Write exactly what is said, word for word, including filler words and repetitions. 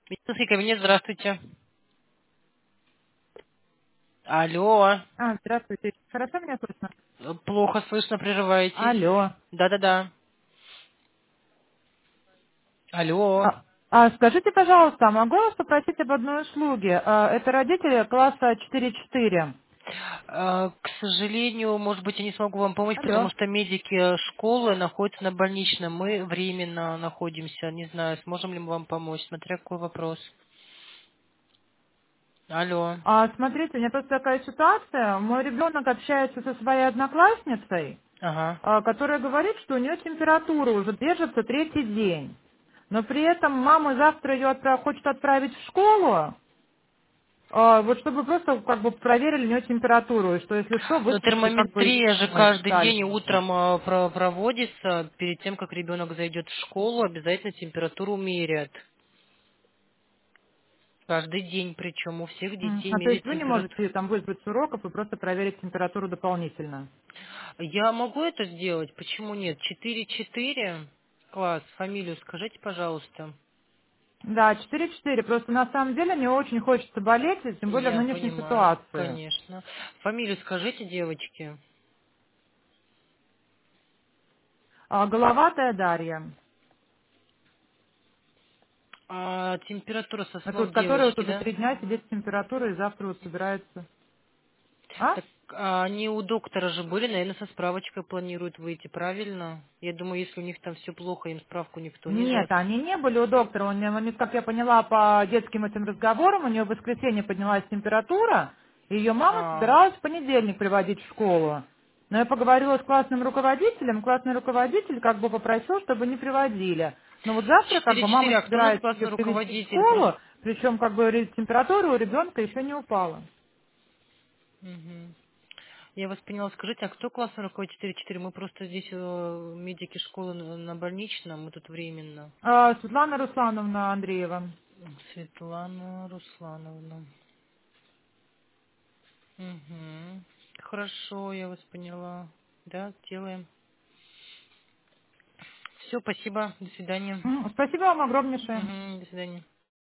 Медицинский кабинет, здравствуйте. Алло. А, здравствуйте. Хорошо меня слышно? Э, Плохо слышно, прерываетесь. Алло. Да-да-да. Алло. А, а скажите, пожалуйста, а могу вас попросить об одной услуге? А, это родители класса четыре-четыре. Э, К сожалению, может быть, я не смогу вам помочь, потому Алло. что медики школы находятся на больничном. Мы временно находимся. Не знаю, сможем ли мы вам помочь, смотря какой вопрос. Алло. А, смотрите, у меня просто такая ситуация. Мой ребенок общается со своей одноклассницей, Ага. а, которая говорит, что у нее температура уже держится третий день. Но при этом мама завтра ее отправ- хочет отправить в школу, а, вот чтобы просто как бы проверили у нее температуру, и что если что, Но выпустили как бы термометрия же из каждый день садика. утром э, про- проводится. Перед тем, как ребенок зайдет в школу, обязательно температуру мерят. Каждый день, причем у всех М, детей А то меряют есть вы не можете температуру. ее там вызвать с уроков и просто проверить температуру дополнительно? Я могу это сделать? Почему нет? Четыре-четыре. Класс. Фамилию скажите, пожалуйста. Да, четыре-четыре. Просто на самом деле мне очень хочется болеть, и тем более в Я нынешней понимаю, ситуации. конечно. Фамилию скажите, девочки. А, головатая Дарья. А, температура со Это слов вот которая вот девочки, уже да? три дня сидит с температурой и завтра вот собирается. А? Так а они у доктора же были, наверное, со справочкой планируют выйти, правильно? Я думаю, если у них там все плохо, им справку никто не Нет, даст. они не были у доктора. У нее, ну, как я поняла по детским этим разговорам, у нее в воскресенье поднялась температура, и ее мама А, собиралась в понедельник приводить в школу. Но я поговорила с классным руководителем, классный руководитель как бы попросил, чтобы не приводили. Но вот завтра как бы мама четыре-четыре, а кто у нас собирается ее классный привести в руководитель? Просто... школу, причем как бы ре- температура у ребенка еще не упала. Мгм. Я вас поняла. Скажите, а кто классный руководитель четыре-четыре? Мы просто здесь э, медики школы на, на больничном, мы тут временно. А, Светлана Руслановна Андреева. Светлана Руслановна. Угу. Хорошо, я вас поняла. Да, делаем. Все, спасибо. До свидания. М, Спасибо вам огромнейшее. Угу, до свидания.